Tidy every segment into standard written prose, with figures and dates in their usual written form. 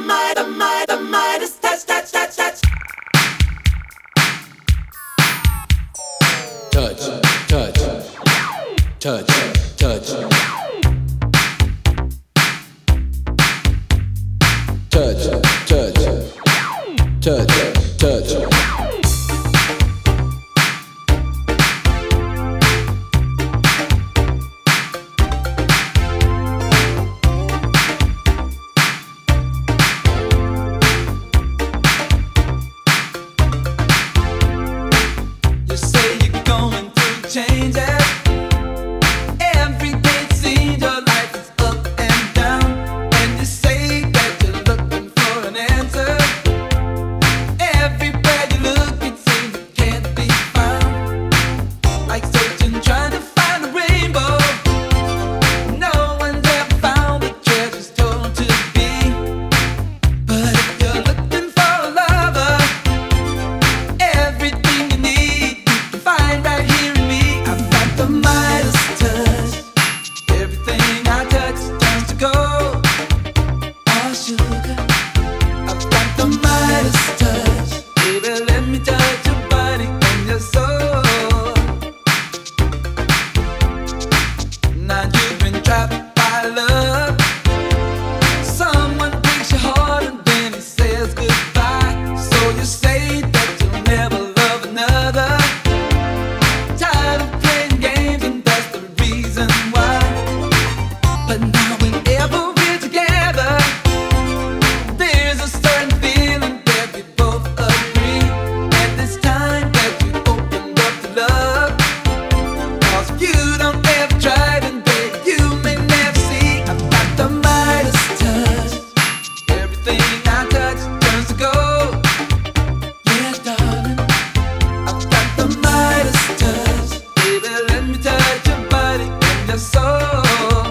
Midas touch, touch, touch, touch. Touch, touch, touch, touch. Touch, touch, touch, touch. Changes every day, it seems your life is up and down, and you say that you're looking for an answer. Everywhere you look, it seems it can't be found. Like searching, trying to find a rainbow. No one's ever found the treasure's told to be. But if you're looking for a lover, everything you need you can find right here. The Midas touch, everything I touch turns to gold. Oh sugar, I've got the Midas touch. Baby, let me touch your body and your soul. Now you've been trapped by love. Someone breaks your heart and then he says goodbye. So you say that you'll never love another. Tired of playing games and that's the reason why. But now whenever we're together, there's a certain feeling that we both agree. And this time that you opened up to love, 'cause if you don't ever try, then babe, you may never see. I've got the Midas touch. Everything I touch turns to gold. Yeah, darling, I've got the Midas touch. Baby, let me touch your body and your soul.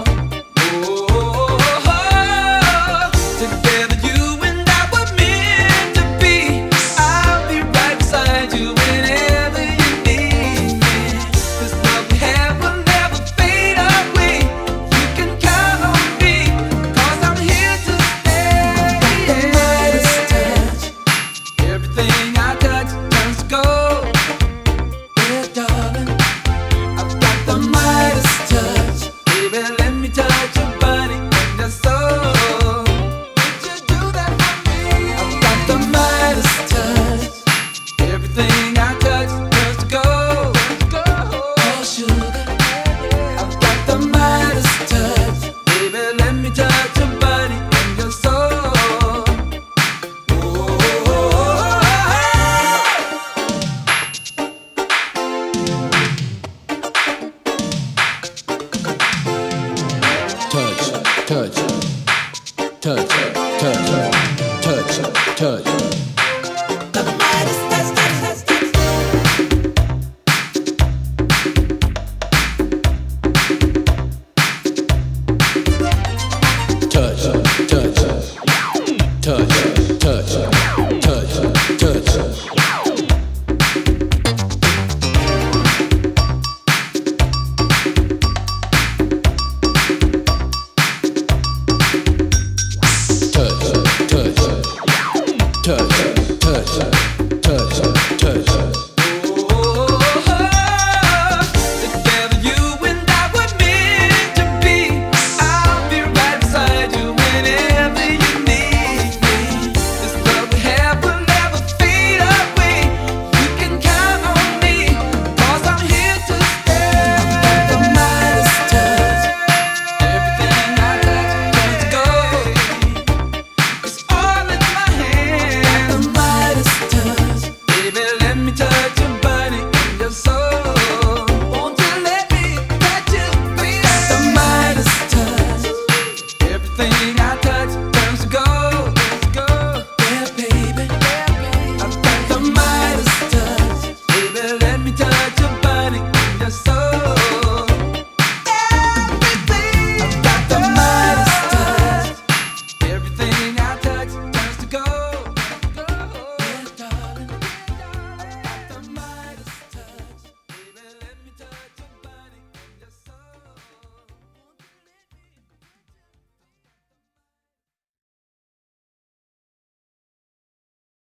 Together you and I were meant to be. I'll be right beside you whenever you need me. This love we have will never fade away. You can count on me, 'cause I'm here to stay. The Midas touch. Everything I touch turns to gold. Yeah, darling, I've got the Midas touch. Baby, let me touch your body and your soul. Would you do that for me? I've got the Midas touch. Everything I touch turns to gold. Oh sugar, I've got the Midas touch. Baby, let me touch your body and your soul. Touch, touch, touch, touch, touch, touch. The Midas touch, touch, touch, touch. Touch, touch, touch, touch, touch, touch. Touch, touch, touch.